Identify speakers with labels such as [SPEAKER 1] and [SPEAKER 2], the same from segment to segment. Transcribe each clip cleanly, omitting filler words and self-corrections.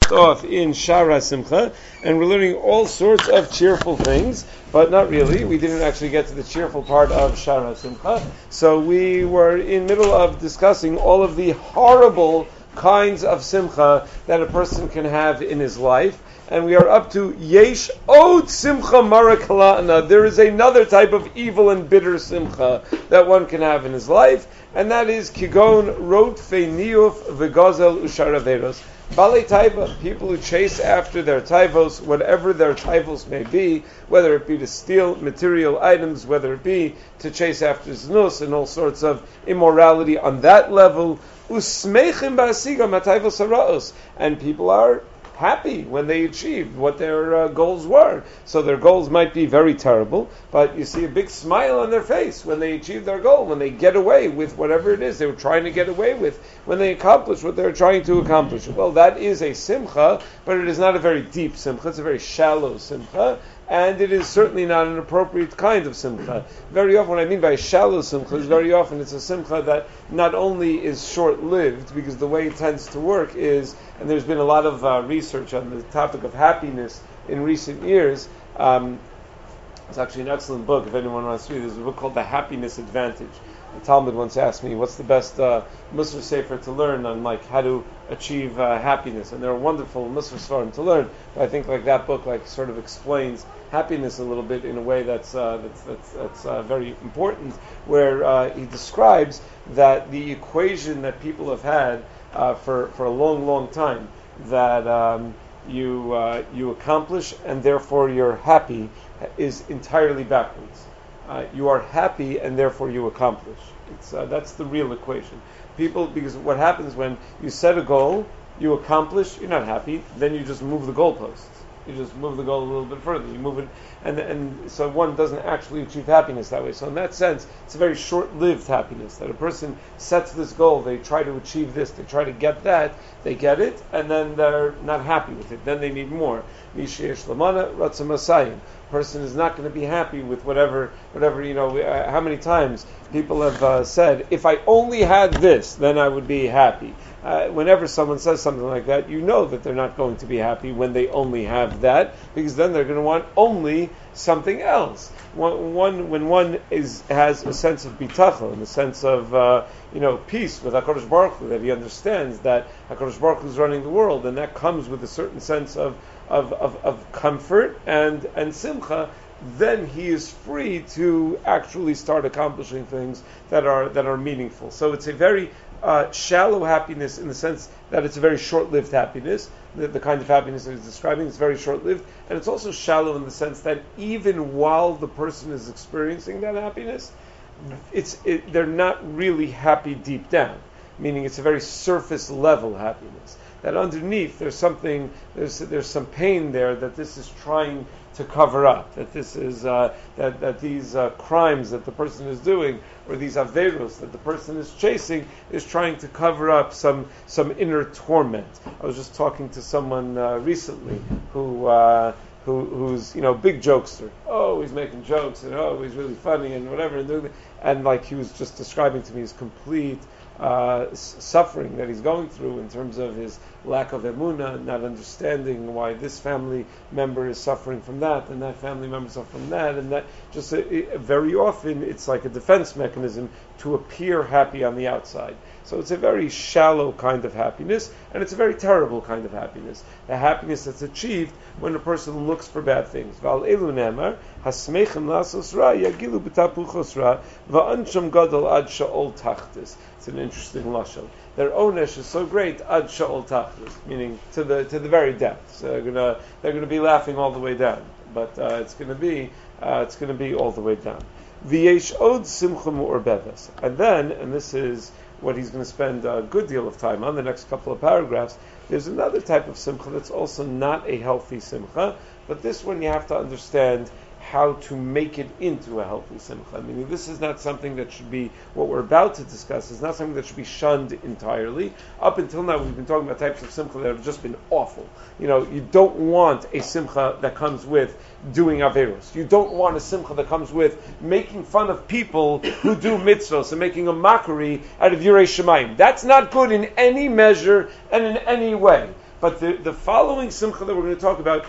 [SPEAKER 1] left off in Shara Simcha, and we're learning all sorts of cheerful things, but not really. We didn't actually get to the cheerful part of Shara Simcha, so we were in middle of discussing all of the horrible kinds of Simcha that a person can have in his life. And we are up to Yesh Od Simcha Mara Kala'ana. There is another type of evil and bitter Simcha that one can have in his life, and that is Kigon Rot Feiniuf V'Gazel Usharaveros. Balei Taiva, people who chase after their taivos, whatever their taivos may be, whether it be to steal material items, whether it be to chase after znus and all sorts of immorality on that level. Usmeichim Ba'asiga Mataivos Haraos, and people are happy when they achieve what their goals were. So their goals might be very terrible, but you see a big smile on their face when they achieve their goal, when they get away with whatever it is they were trying to get away with, when they accomplish what they're trying to accomplish. Well, that is a simcha, but it is not a very deep simcha. It's a very shallow simcha, and it is certainly not an appropriate kind of simcha. Very often, what I mean by shallow simcha is very often it's a simcha that not only is short-lived, because the way it tends to work is, and there's been a lot of research on the topic of happiness in recent years. It's actually an excellent book if anyone wants to read. There's a book called The Happiness Advantage. The Talmud once asked me, what's the best Musar Sefer to learn on how to achieve happiness? And there are wonderful Musar Sefarim to learn. But I think that book sort of explains happiness a little bit in a way that's very important, where he describes that the equation that people have had for a long, long time, that you accomplish and therefore you're happy, is entirely backwards. You are happy and therefore you accomplish. That's the real equation. Because what happens when you set a goal, you accomplish, you're not happy, then you just move the goalposts. You just move the goal a little bit further. You move it, and so one doesn't actually achieve happiness that way. So in that sense, it's a very short-lived happiness. That a person sets this goal, they try to achieve this, they try to get that, they get it, and then they're not happy with it. Then they need more. Misheyesh lamana ratzah masayim. Person is not going to be happy with whatever. How many times people have said, "If I only had this, then I would be happy." Whenever someone says something like that, you know that they're not going to be happy when they only have that, because then they're going to want only something else. When one has a sense of bitachon, a sense of peace with HaKadosh Baruch Hu, that he understands that HaKadosh Baruch Hu is running the world, and that comes with a certain sense of comfort and simcha, then he is free to actually start accomplishing things that are meaningful. So it's a very shallow happiness in the sense that it's a very short-lived happiness. The kind of happiness that he's describing is very short-lived, and it's also shallow in the sense that even while the person is experiencing that happiness, they're not really happy deep down. Meaning it's a very surface-level happiness. That underneath there's some pain there that this is trying to cover up. That this is that these crimes that the person is doing, or these averos that the person is chasing, is trying to cover up some inner torment. I was just talking to someone recently who's big jokester. Oh, he's making jokes, and oh, he's really funny, and whatever, and he was just describing to me his complete suffering that he's going through in terms of his lack of emunah, not understanding why this family member is suffering from that, and that family member suffering from that, and that just very often it's like a defense mechanism to appear happy on the outside. So it's a very shallow kind of happiness, and it's a very terrible kind of happiness. The happiness that's achieved when a person looks for bad things. Val elu nemar hasmeichem lasos ra yagilu b'tapuchos ra va'ansham gadol ad sha'ol tachtis. It's an interesting lashon. Their onesh is so great ad sha'ol tachtis, meaning to the very depths. They're gonna be laughing all the way down, but it's gonna be all the way down. V'yesh od simcha mu'orbeves, and this is what he's going to spend a good deal of time on, the next couple of paragraphs. There's another type of simcha that's also not a healthy simcha, but this one you have to understand how to make it into a healthy simcha. I mean, this is not something that should be, what we're about to discuss is not something that should be shunned entirely. Up until now, we've been talking about types of simcha that have just been awful. You don't want a simcha that comes with doing averos. You don't want a simcha that comes with making fun of people who do mitzvos and making a mockery out of Yirei Shemayim. That's not good in any measure and in any way. But the following simcha that we're going to talk about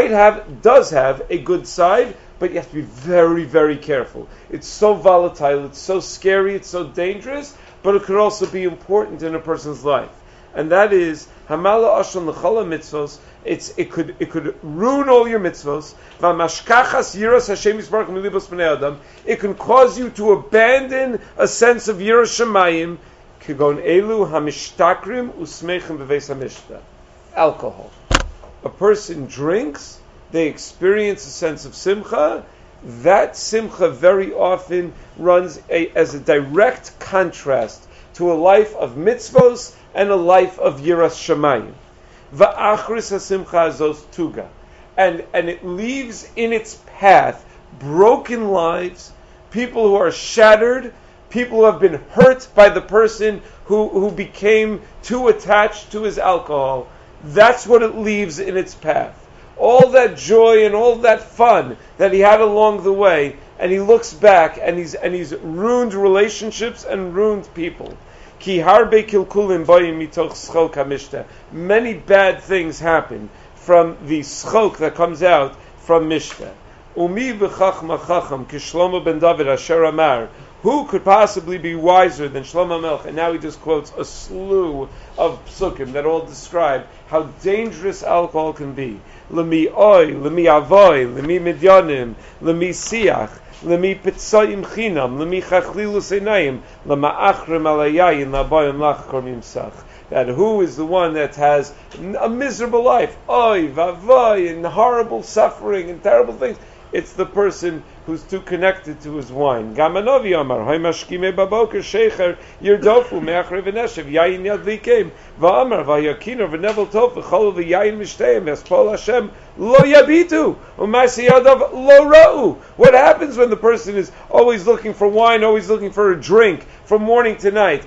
[SPEAKER 1] does have a good side, but you have to be very, very careful. It's so volatile, it's so scary, it's so dangerous, but it could also be important in a person's life. And that is Hamala Ashon L'Chala Mitzvos. It could ruin all your mitzvos. V'mashkachas yiras Hashem Yisbarach milibos bnei Adam. It can cause you to abandon a sense of yiras Shemayim. Kigon elu hamishtakrim usmeichim b'veis hamishta. Alcohol. A person drinks, they experience a sense of simcha. That simcha very often runs as a direct contrast to a life of mitzvos and a life of yiras Shemayim. Va'achris hasimcha azos tuga, and it leaves in its path broken lives, people who are shattered, people who have been hurt by the person who became too attached to his alcohol. That's what it leaves in its path. All that joy and all that fun that he had along the way, and he looks back and he's ruined relationships and ruined people. Ki harbe kilkulim bayim mitoch schok hamishta. Many bad things happen from the schok that comes out from mishta. Umi b'chachma chacham kishlomo ben David asher amar. Who could possibly be wiser than Shlomo Melech? And now he just quotes a slew of psukim that all describe how dangerous alcohol can be. Lemi oy, lemi avoy, lemi midyanim, lemi siach, lemi pitzoyim chinam, lemi chachlilu seinayim, lema achrim alayayin, laboyim lach kormim sach. That who is the one that has a miserable life? Oy, vavoy, and horrible suffering and terrible things. It's the person who's too connected to his wine. Gamanovi Amar, Hay Mashkime Baboker Shecher Yirdofu Meachre V'Neshev Yayin Yadlikim V'Amar V'Yakiner V'Nevel Tov V'Chol V'Yayin Mishteim V'Espol Hashem Lo Yabitu U'Masi Yadav Lo Ra'u. What happens when the person is always looking for wine, always looking for a drink from morning to night?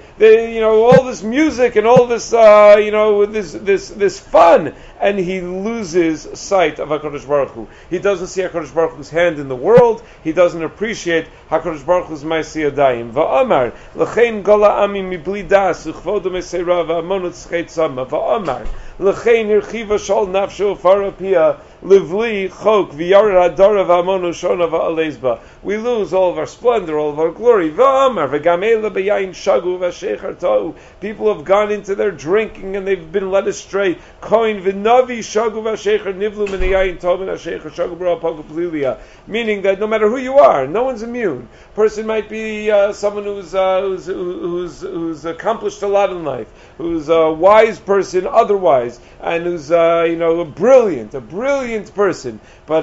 [SPEAKER 1] All this music and all this, this fun, and he loses sight of HaKadosh Baruch Hu. He doesn't see HaKadosh Baruch Hu's hand in the world. He doesn't appreciate HaKadosh Baruch Hu's Ma'aseh Yadayim. Va'amar l'chein gola ami mibli das u'chvodo meseira va'amonot tzchei tzama. Va'amar l'chein irchiva shol nafsho farapia livli chok v'yared hadara va'amono shona va'alezba. We lose all of our splendor, all of our glory. Va'amar v'gam eila b'yayin shagu v'shechar ta'u. People have gone into their drinking and they've been led astray. Koin v'navi shagu v'shechar nivlu min yayin tov v'shechar shagu b'ra pagu plilia. Meaning that no matter who you are, no one's immune. Person might be someone who's accomplished a lot in life, who's a wise person otherwise, and who's a brilliant person. But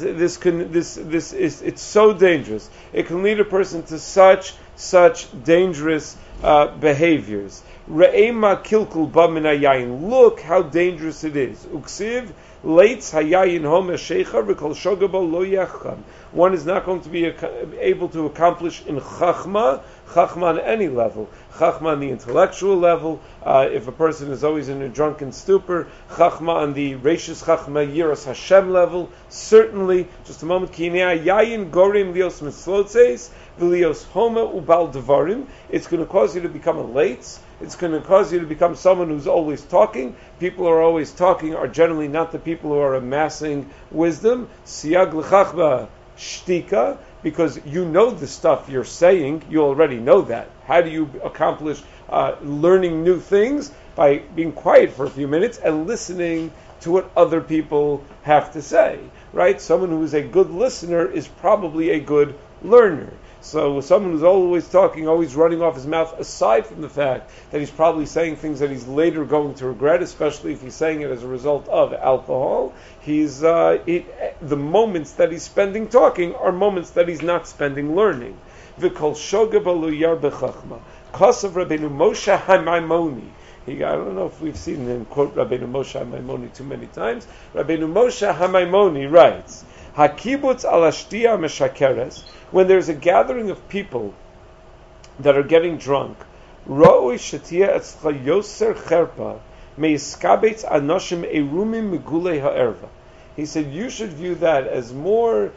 [SPEAKER 1] it's so dangerous. It can lead a person to such dangerous behaviors. Re'ema kilkul ba min hayayin. Look how dangerous it is. Uksiv leitz hayayin hom shecha v'kol shogabo lo yacham. One is not going to be able to accomplish in chachma on any level. Chachma on the intellectual level, if a person is always in a drunken stupor. Chachma on the reishis chachma yiras Hashem level, certainly. Just a moment. Ki yayin gorim lios mitzlotzes v'lios homa ubal devarim. It's going to cause you to become a leitz. It's going to cause you to become someone who's always talking. People who are always talking are generally not the people who are amassing wisdom. Siyag l'chachma shtika, because you know the stuff you're saying, you already know that. How do you accomplish learning new things? By being quiet for a few minutes and listening to what other people have to say, right? Someone who is a good listener is probably a good learner. So someone who's always talking, always running off his mouth, aside from the fact that he's probably saying things that he's later going to regret, especially if he's saying it as a result of alcohol, the moments that he's spending talking are moments that he's not spending learning. V'kol shoga b'lo yar b'chachma. Kasav Rabbeinu Moshe HaMaimoni. I don't know if we've seen him quote Rabbeinu Moshe HaMaimoni too many times. Rabbeinu Moshe HaMaimoni writes, Hakibutz al ashtia meshakeres. When there's a gathering of people that are getting drunk, Ra'oi shetia etzcha yoser cherpa meiskabetz anoshim erumim migulei ha'erva. He said you should view that as more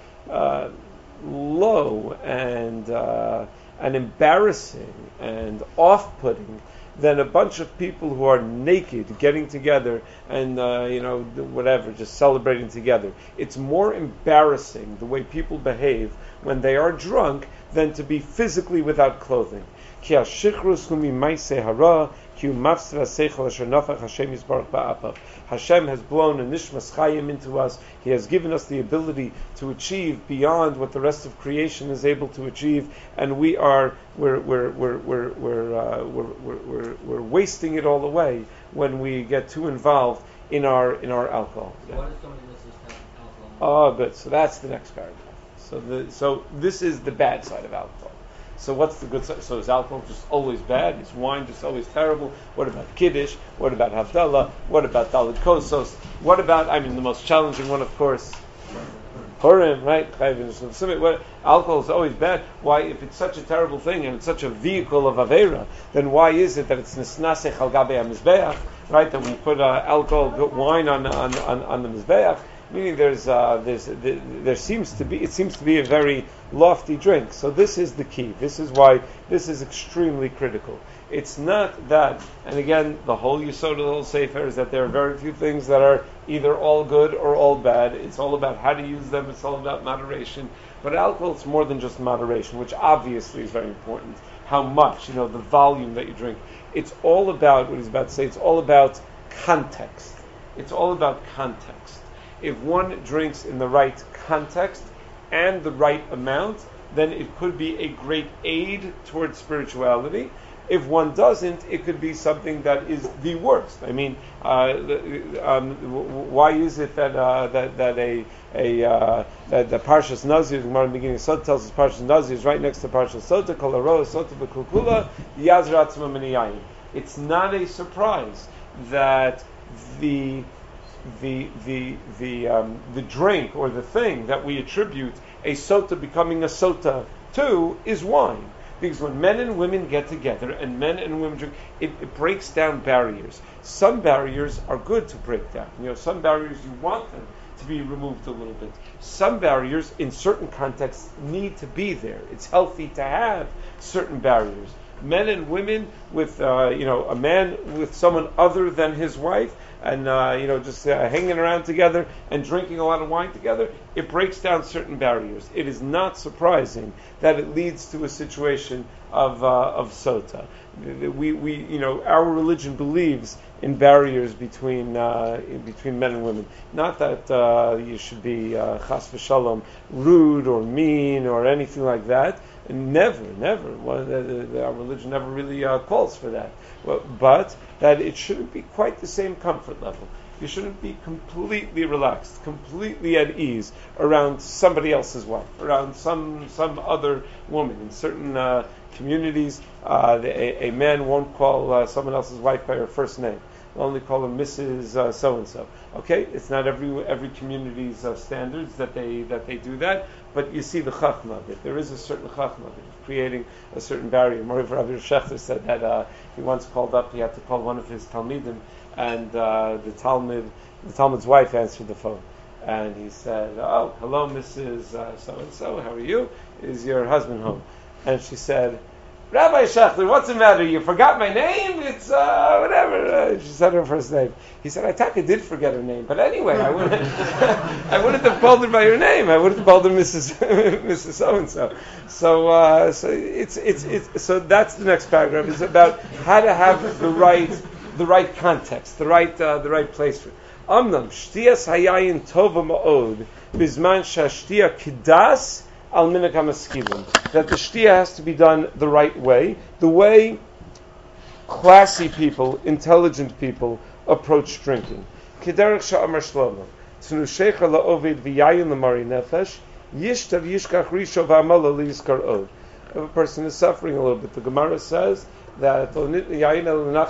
[SPEAKER 1] low and embarrassing and off-putting than a bunch of people who are naked getting together and whatever, just celebrating together. It's more embarrassing the way people behave when they are drunk than to be physically without clothing. Hashem has blown a nishmas chayim into us. He has given us the ability to achieve beyond what the rest of creation is able to achieve, and we're wasting it all away when we get too involved in our alcohol.
[SPEAKER 2] So what is somebody else's alcohol?
[SPEAKER 1] Oh, good. So that's the next paragraph. So this is the bad side of alcohol. So what's the good side? So is alcohol just always bad? Is wine just always terrible? What about Kiddush? What about Havdalah? What about Daled Kosos? What about, the most challenging one, of course, Purim, right? Alcohol is always bad. Why, if it's such a terrible thing and it's such a vehicle of Aveira, then why is it that it's Nisnasech al Gabe HaMizbeach, right? That we put wine on the Mizbeach? Meaning there seems to be a very lofty drink. So this is the key. This is why this is extremely critical. It's not that, and again, the whole Yesod of the whole Sefer is that there are very few things that are either all good or all bad. It's all about how to use them. It's all about moderation. But alcohol is more than just moderation, which obviously is very important. How much, the volume that you drink. It's all about, what he's about to say, it's all about context. It's all about context. If one drinks in the right context and the right amount, then it could be a great aid towards spirituality. If one doesn't, it could be something that is the worst. Why is it that the Parshas Nazir, the Gemara in the beginning of Sota tells us Parshas Nazir is right next to Parshas Sota, Kol Haroah Sota B'Kulkula, Yazir Atzma Min Yayin. It's not a surprise that the drink or the thing that we attribute a sota becoming a sota to is wine. Because when men and women get together and men and women drink, it breaks down barriers. Some barriers are good to break down. Some barriers you want them to be removed a little bit. Some barriers in certain contexts need to be there. It's healthy to have certain barriers. Men and women with, a man with someone other than his wife, and just hanging around together and drinking a lot of wine together, it breaks down certain barriers. It is not surprising that it leads to a situation of sota. Our religion believes in barriers between men and women. Not that you should be chas v'shalom rude or mean or anything like that. Never. Our religion never really calls for that. But that it shouldn't be quite the same comfort level. You shouldn't be completely relaxed, completely at ease around somebody else's wife, around some other woman. In certain communities, a man won't call someone else's wife by her first name. They'll only call her Mrs. So-and-so. Okay, it's not every community's standards that they do that, but you see the chachma of it. There is a certain chachma of it, creating a certain barrier. Moriv Rabbi Shechter said that he once called up, he had to call one of his talmidim, and the Talmud's wife answered the phone. And he said, "Oh, hello, Mrs. So-and-so, how are you? Is your husband home?" And she said, "Rabbi Shechter, what's the matter? You forgot my name? It's whatever." She said her first name. He said, "I did forget her name, but anyway, I wouldn't have called her by her name. I would have called her Mrs. So-and-so." So so that's the next paragraph. It's about how to have the right context, the right place for it. Amnam shtiyas hayayin tova ma'od bizman shashtiya kidas. Al minak hamaskilim, that the shtia has to be done the right way, the way classy people, intelligent people approach drinking. Kederach sha'amar Shlomo, tznu shecha la'ovid v'yayin l'mari nefesh, yishtav yishkach risho v'amala liyiskar od. If a person is suffering a little bit, the Gemara says that even though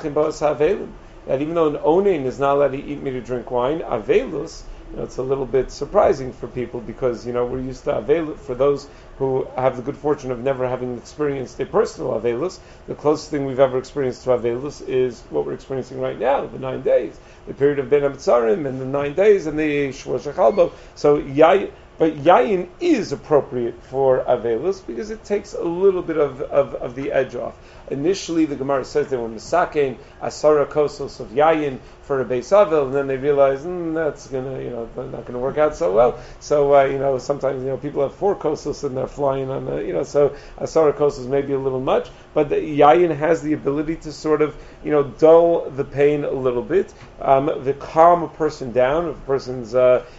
[SPEAKER 1] an onin is not allowed to eat meat or drink wine, avelus, it's a little bit surprising for people because, we're used to Avelus. For those who have the good fortune of never having experienced a personal Avelus, the closest thing we've ever experienced to Avelus is what we're experiencing right now, the 9 days, the period of Ben HaMetzarim and the 9 days and the Shvosh HaChalbo. So But yayin is appropriate for avelus because it takes a little bit of the edge off. Initially, the Gemara says they were misakein asara kosos of yayin for a beis avel, and then they realized that's not gonna work out so well. So sometimes people have 4 kosos and they're flying on so asara kosos may be a little much, but the yayin has the ability to sort of dull the pain a little bit, to calm a person down if a person's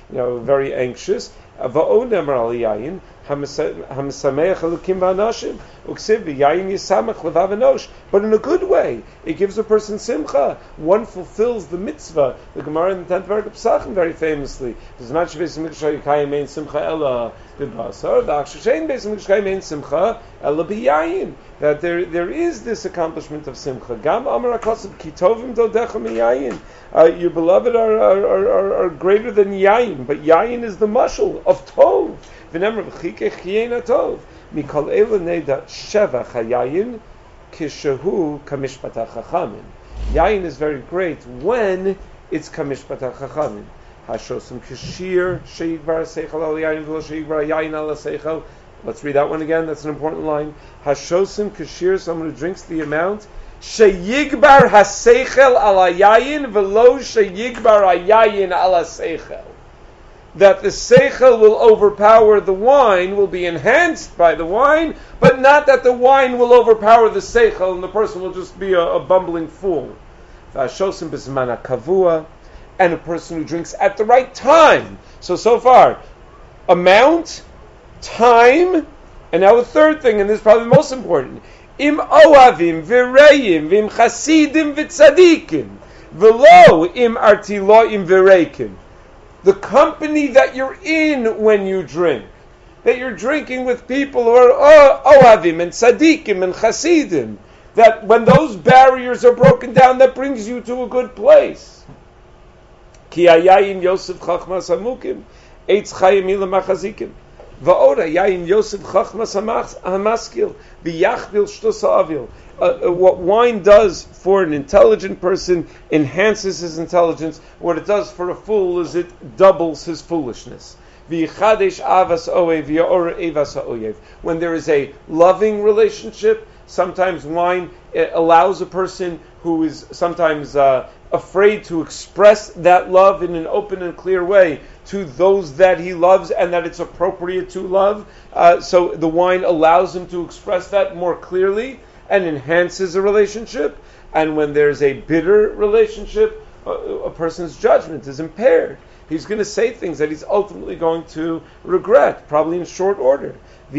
[SPEAKER 1] very anxious. Va'onemar al yayin hamisameach elukim v'anashim uksiv yayin yisamach levav enosh. But in a good way, it gives a person simcha. One fulfills the mitzvah. The Gemara in the 10th Parak of Pesachim very famously does not shveis mikdash yikayim ein simcha ella b'basar v'achshein beis mikdash yikayim ein simcha ella b'yayin. That there is this accomplishment of simcha. Gam amar hakasav kitovim dodecha miyayin. Your beloved are greater than yayin, but yayin is the mashal of tov. V'nemar v'chikech chiyena tov. Mikol ela neda shevach hayayin kishehu kamishpat hachachamim. Yayin is very great when it's kamishpat hachachamim. Hashosum kishir sheigvar seichel al yayin v'lo sheigvar yayin al seichel. Let's read that one again. That's an important line. Hashosim kashir, someone who drinks the amount. Sheyigbar haseichel ala yayin v'lo sheyigbar hayayin ala seichel. That the seichel will overpower the wine, will be enhanced by the wine, but not that the wine will overpower the seichel and the person will just be a bumbling fool. Hashosim b'zman kavua, and a person who drinks at the right time. So far, amount, time, and now the third thing, and this is probably the most important. Im oavim v'reim v'im chasidim v'tzadikim v'lo im artiloim v'reikim. The company that you're in when you drink, that you're drinking with people who are oavim and tzadikim and chasidim, that when those barriers are broken down, that brings you to a good place. Ki ayayin Yosef chachmas hamukim eitz chayim ila machazikim. Va'ora yayin Yosef chachmas hamaskil v'yachbil shtusa avil. What wine does for an intelligent person enhances his intelligence. What it does for a fool is it doubles his foolishness. V'yichadesh avas oev v'yaor evas ha'oyev. When there is a loving relationship, sometimes wine allows a person who is sometimes afraid to express that love in an open and clear way to those that he loves and that it's appropriate to love. So the wine allows him to express that more clearly and enhances a relationship. And when there's a bitter relationship, a person's judgment is impaired. He's going to say things that he's ultimately going to regret, probably in short order.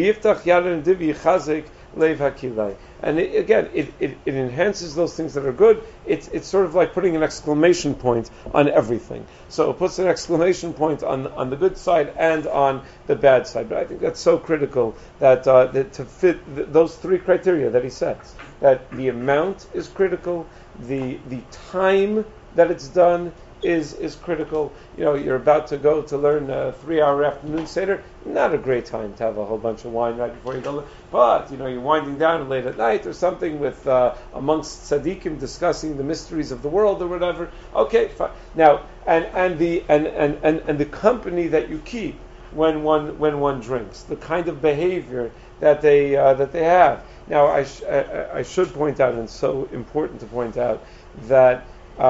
[SPEAKER 1] And it enhances those things that are good. It's sort of like putting an exclamation point on everything. So it puts an exclamation point on the good side and on the bad side. But I think that's so critical that to fit those 3 criteria that he sets. That the amount is critical, the time that it's done is critical. You're about to go to learn a 3-hour afternoon seder. Not a great time to have a whole bunch of wine right before you go. But you're winding down late at night or something with amongst tzaddikim discussing the mysteries of the world or whatever. Okay, fine. Now and the company that you keep when one drinks, the kind of behavior that they have. Now I should point out, and it's so important to point out that.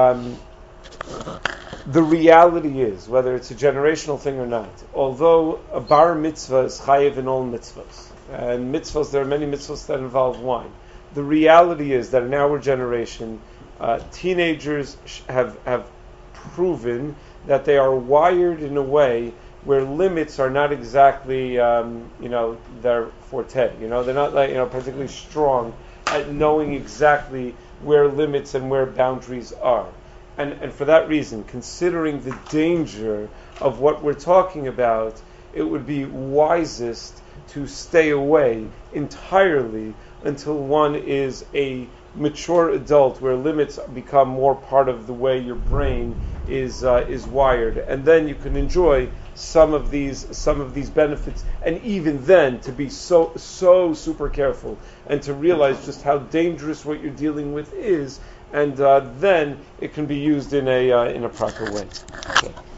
[SPEAKER 1] The reality is, whether it's a generational thing or not, although a bar mitzvah is chayiv in all mitzvahs, and mitzvahs, there are many mitzvahs that involve wine. The reality is that in our generation, teenagers have proven that they are wired in a way where limits are not exactly, their forte. They're not particularly strong at knowing exactly where limits and where boundaries are. And for that reason, considering the danger of what we're talking about, it would be wisest to stay away entirely until one is a mature adult, where limits become more part of the way your brain is wired, and then you can enjoy some of these benefits, and even then to be so super careful and to realize just how dangerous what you're dealing with is. And then it can be used in a proper way. Okay.